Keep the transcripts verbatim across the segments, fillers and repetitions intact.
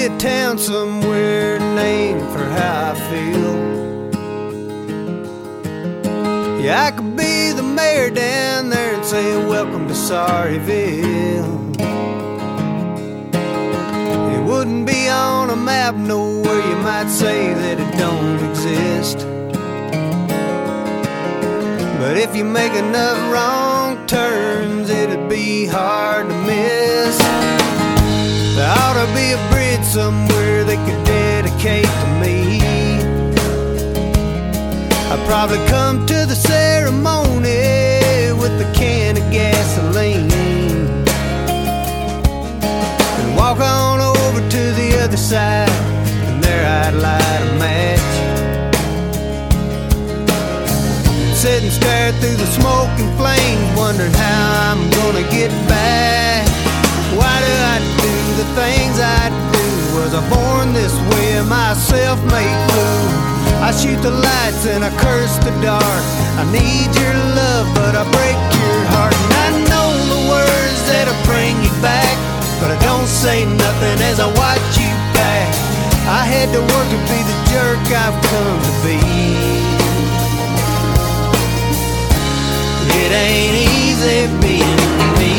be a town somewhere named for how I feel. Yeah, I could be the mayor down there and say welcome to Sorryville. It wouldn't be on a map nowhere, you might say that it don't exist. But if you make enough wrong turns, it'd be hard to miss. There ought to be a bridge somewhere they could dedicate to me. I'd probably come to the ceremony with a can of gasoline and walk on over to the other side, and there I'd light a match. Sit and stare through the smoke and flames, wondering how I'm gonna get back. Why do I do the things I do? Was I born this way? Am I a self-made fool? I shoot the lights and I curse the dark. I need your love, but I break your heart. And I know the words that'll bring you back, but I don't say nothing as I watch you back. I had to work to be the jerk I've come to be. It ain't easy being me.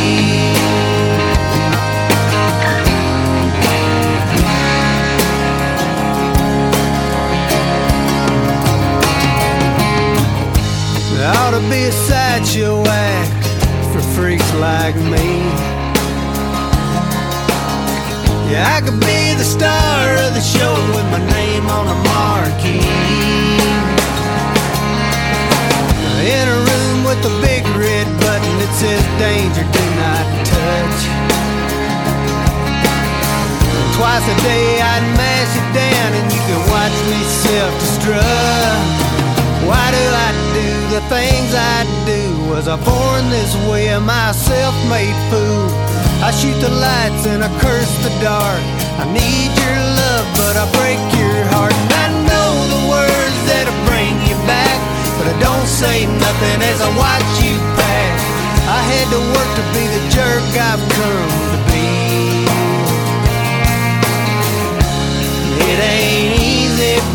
There ought to be a sideshow act for freaks like me. Yeah, I could be the star of the show with my name on a marquee. In a room with a big red button that says danger, do not touch. Twice a day I'd mash it down and you can watch me self-destruct. Why do I do the things I do? Was I born this way? Am I a self-made fool? I shoot the lights and I curse the dark. I need your love, but I break your heart. And I know the words that'll bring you back, but I don't say nothing as I watch you pass. I had to work to be the jerk I've come to be. It ain't easy